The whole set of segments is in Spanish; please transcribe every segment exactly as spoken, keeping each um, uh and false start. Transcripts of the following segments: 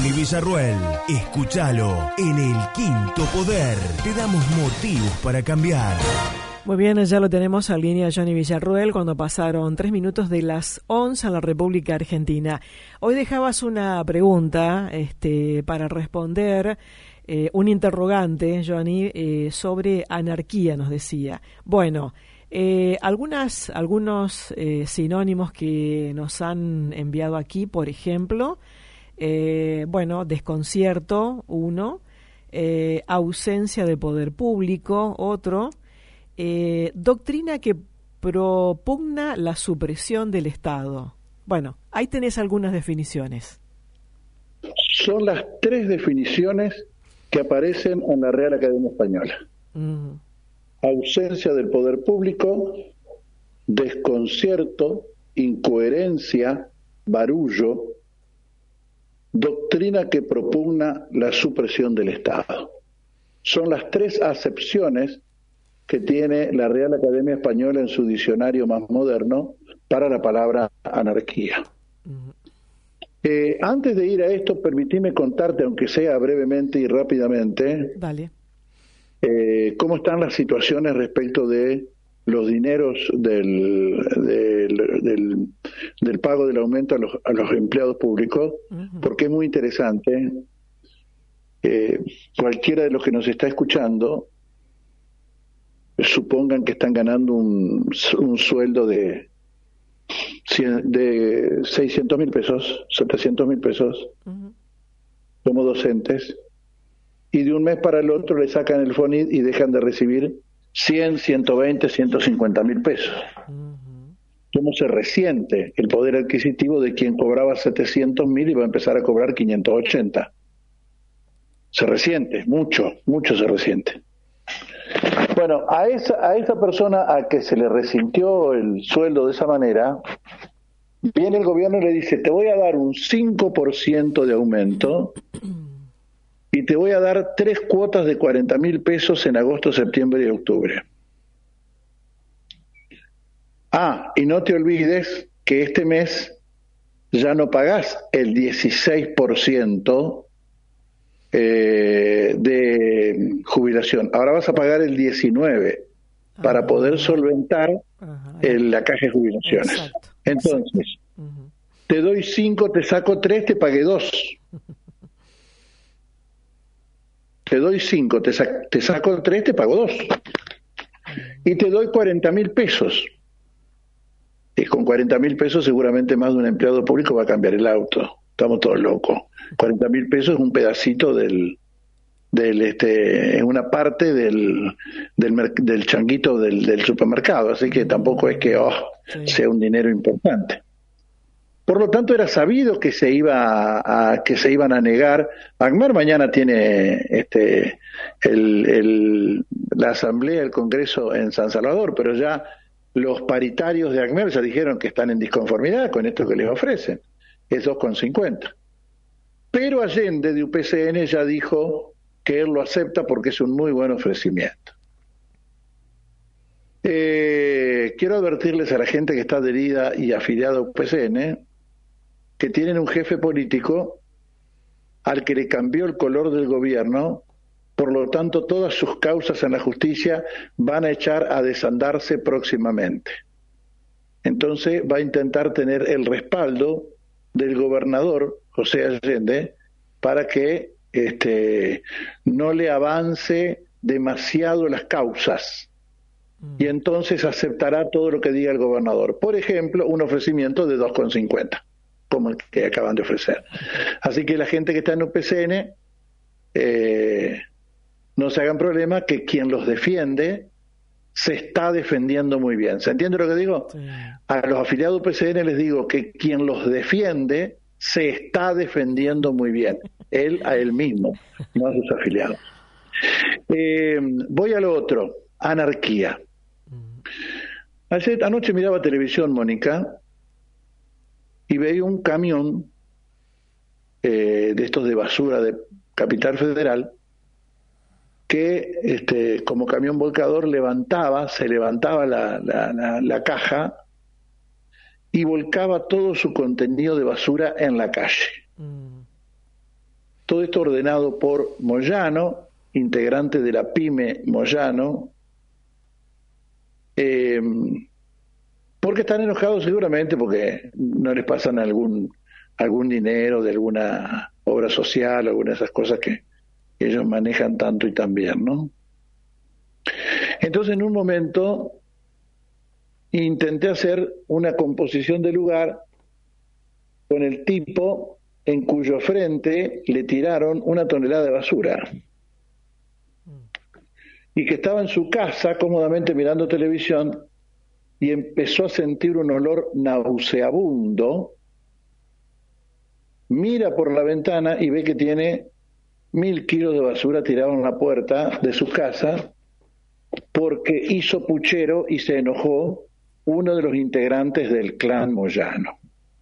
Johnny Villarruel. Escúchalo en El Quinto Poder. Te damos motivos para cambiar. Muy bien, ya lo tenemos en línea Johnny Villarruel cuando pasaron tres minutos de las once en la República Argentina. Hoy dejabas una pregunta este, para responder, eh, un interrogante, Johnny, eh, sobre anarquía, nos decía. Bueno, eh, algunas, algunos eh, sinónimos que nos han enviado aquí, por ejemplo, eh, bueno, desconcierto, uno, eh, ausencia de poder público, otro, Eh, doctrina que propugna la supresión del Estado. Bueno, ahí tenés algunas definiciones. Son las tres definiciones que aparecen en la Real Academia Española. Uh-huh. Ausencia del poder público, desconcierto, incoherencia, barullo, doctrina que propugna la supresión del Estado. Son las tres acepciones que tiene la Real Academia Española en su diccionario más moderno para la palabra anarquía. Uh-huh. Eh, antes de ir a esto, permitime contarte, aunque sea brevemente y rápidamente, Dale. Eh, cómo están las situaciones respecto de los dineros del, del, del, del pago del aumento a los, a los empleados públicos, uh-huh. porque es muy interesante. Eh, cualquiera de los que nos está escuchando, supongan que están ganando un, un sueldo de, de seiscientos mil pesos, setecientos mil pesos, uh-huh. como docentes, y de un mes para el otro le sacan el FONID y dejan de recibir cien, ciento veinte, ciento cincuenta mil pesos. Uh-huh. ¿Cómo se resiente el poder adquisitivo de quien cobraba setecientos mil y va a empezar a cobrar quinientos ochenta? Se resiente, mucho, mucho se resiente. Bueno, a esa, a esa persona a que se le resintió el sueldo de esa manera, viene el gobierno y le dice, te voy a dar un cinco por ciento de aumento y te voy a dar tres cuotas de cuarenta mil pesos en agosto, septiembre y octubre. Ah, y no te olvides que este mes ya no pagás el dieciséis por ciento Eh, de jubilación. Ahora vas a pagar el diecinueve por ciento para uh-huh. poder solventar uh-huh. el, la caja de jubilaciones. Exacto. Entonces, Exacto. Uh-huh. te doy cinco, te saco tres, te pagué dos. Te doy cinco, te, sa- te saco tres, te pago dos. Uh-huh. Y te doy cuarenta mil pesos. Y con cuarenta mil pesos seguramente más de un empleado público va a cambiar el auto. Estamos todos locos. cuarenta mil pesos es un pedacito del, del este, es una parte del, del, del changuito del, del supermercado, así que tampoco es que oh, sí. sea un dinero importante. Por lo tanto, era sabido que se iba a, a que se iban a negar. ACMER mañana tiene este el, el, la asamblea, el Congreso en San Salvador, pero ya los paritarios de ACMER ya dijeron que están en disconformidad con esto que les ofrecen. Es dos con cincuenta. Pero Allende de U P C N ya dijo que él lo acepta porque es un muy buen ofrecimiento. Eh, quiero advertirles a la gente que está adherida y afiliada a U P C N que tienen un jefe político al que le cambió el color del gobierno, por lo tanto todas sus causas en la justicia van a echar a desandarse próximamente. Entonces va a intentar tener el respaldo del gobernador José Allende para que este, no le avance demasiado las causas mm. y entonces aceptará todo lo que diga el gobernador. Por ejemplo, un ofrecimiento de dos con cincuenta, como el que acaban de ofrecer. Así que la gente que está en U P C N eh, no se hagan problema, que quien los defiende se está defendiendo muy bien. ¿Se entiende lo que digo? Sí. A los afiliados U P C N les digo que quien los defiende se está defendiendo muy bien. Él a él mismo, no a sus afiliados. Eh, voy a lo otro, anarquía. Ayer, anoche miraba televisión, Mónica, y veía un camión eh, de estos de basura de Capital Federal que este, como camión volcador levantaba, se levantaba la, la, la, la caja y volcaba todo su contenido de basura en la calle. Mm. Todo esto ordenado por Moyano, integrante de la pyme Moyano, eh, porque están enojados seguramente porque no les pasan algún algún dinero de alguna obra social, alguna de esas cosas que ellos manejan tanto y tan bien, ¿no? Entonces, en un momento intenté hacer una composición de lugar con el tipo en cuyo frente le tiraron una tonelada de basura y que estaba en su casa cómodamente mirando televisión y empezó a sentir un olor nauseabundo, mira por la ventana y ve que tiene mil kilos de basura tirados en la puerta de su casa porque hizo puchero y se enojó uno de los integrantes del clan Moyano.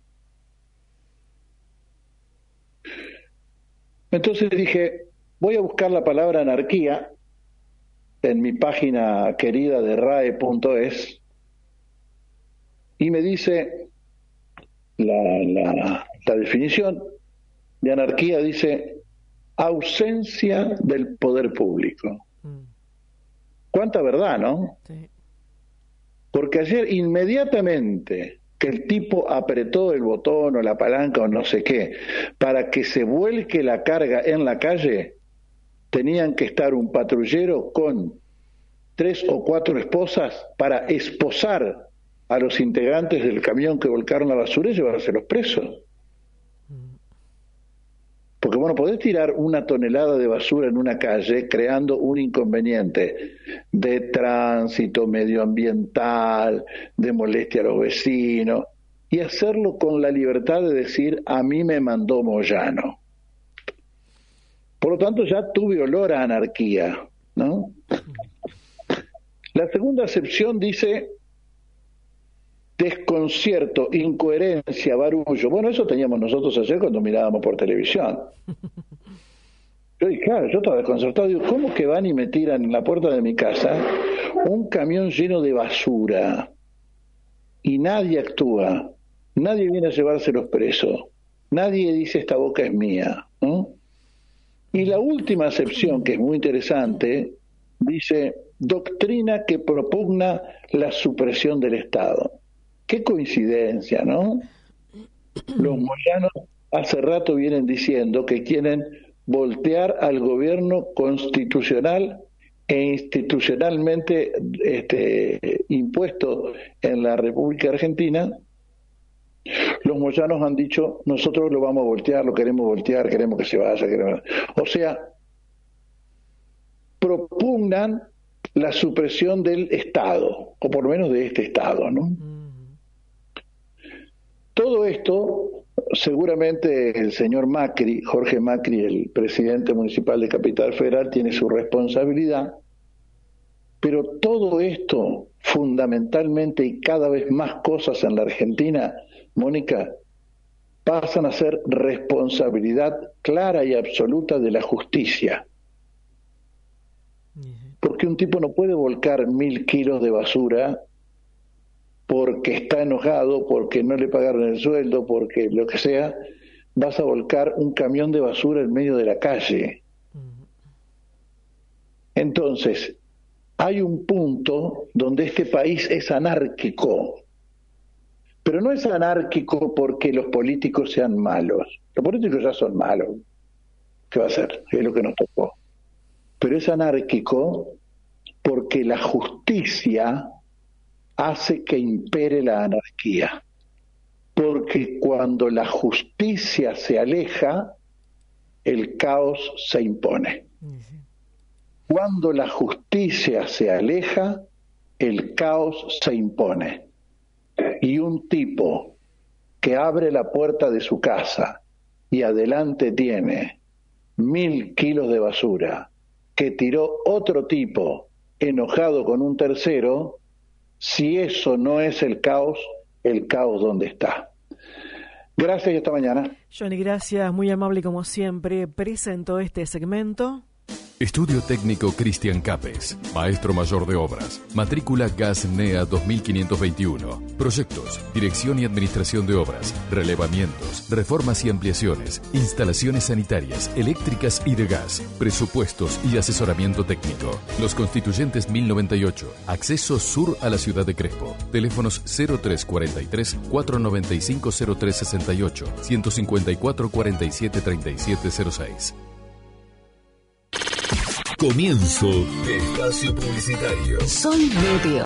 Entonces dije, voy a buscar la palabra anarquía en mi página querida de R A E punto es y me dice la, la, la definición de anarquía, dice ausencia del poder público. Cuánta verdad, ¿no? Sí. Porque ayer inmediatamente que el tipo apretó el botón o la palanca o no sé qué para que se vuelque la carga en la calle, tenían que estar un patrullero con tres o cuatro esposas para esposar a los integrantes del camión que volcaron la basura y llevárselos presos. Porque bueno, podés tirar una tonelada de basura en una calle creando un inconveniente de tránsito, medioambiental, de molestia a los vecinos, y hacerlo con la libertad de decir, a mí me mandó Moyano. Por lo tanto, ya tuve olor a anarquía, ¿no? La segunda acepción dice desconcierto, incoherencia, barullo. Bueno, eso teníamos nosotros ayer cuando mirábamos por televisión. Yo dije, claro, yo estaba desconcertado. Digo, ¿cómo que van y me tiran en la puerta de mi casa un camión lleno de basura? Y nadie actúa. Nadie viene a llevárselos presos. Nadie dice, esta boca es mía, ¿no? Y la última acepción, que es muy interesante, dice, doctrina que propugna la supresión del Estado. Qué coincidencia, ¿no? Los moyanos hace rato vienen diciendo que quieren voltear al gobierno constitucional e institucionalmente este, impuesto en la República Argentina. Los moyanos han dicho, nosotros lo vamos a voltear, lo queremos voltear, queremos que se vaya. Queremos... O sea, propugnan la supresión del Estado, o por lo menos de este Estado, ¿no? Todo esto, seguramente el señor Macri, Jorge Macri, el presidente municipal de Capital Federal, tiene su responsabilidad, pero todo esto, fundamentalmente, y cada vez más cosas en la Argentina, Mónica, pasan a ser responsabilidad clara y absoluta de la justicia. Porque un tipo no puede volcar mil kilos de basura porque está enojado, porque no le pagaron el sueldo, porque lo que sea. Vas a volcar un camión de basura en medio de la calle. Entonces, hay un punto donde este país es anárquico, pero no es anárquico porque los políticos sean malos. Los políticos ya son malos. ¿Qué va a hacer? Es lo que nos tocó. Pero es anárquico porque la justicia hace que impere la anarquía. Porque cuando la justicia se aleja, el caos se impone. Cuando la justicia se aleja, el caos se impone. Y un tipo que abre la puerta de su casa y adelante tiene mil kilos de basura que tiró otro tipo enojado con un tercero, si eso no es el caos, el caos ¿dónde está? Gracias y hasta mañana. Johnny, gracias, muy amable como siempre. Presentó este segmento. Estudio Técnico Cristian Capes, Maestro Mayor de Obras, matrícula Gas N E A dos mil quinientos veintiuno. Proyectos, dirección y administración de obras, relevamientos, reformas y ampliaciones, instalaciones sanitarias, eléctricas y de gas, presupuestos y asesoramiento técnico. Los Constituyentes mil noventa y ocho, acceso sur a la ciudad de Crespo. Teléfonos cero tres cuarenta y tres, cuatrocientos noventa y cinco, cero tres sesenta y ocho, ciento cincuenta y cuatro, cuarenta y siete, treinta y siete cero seis. Comienzo de espacio publicitario. Sol Medio.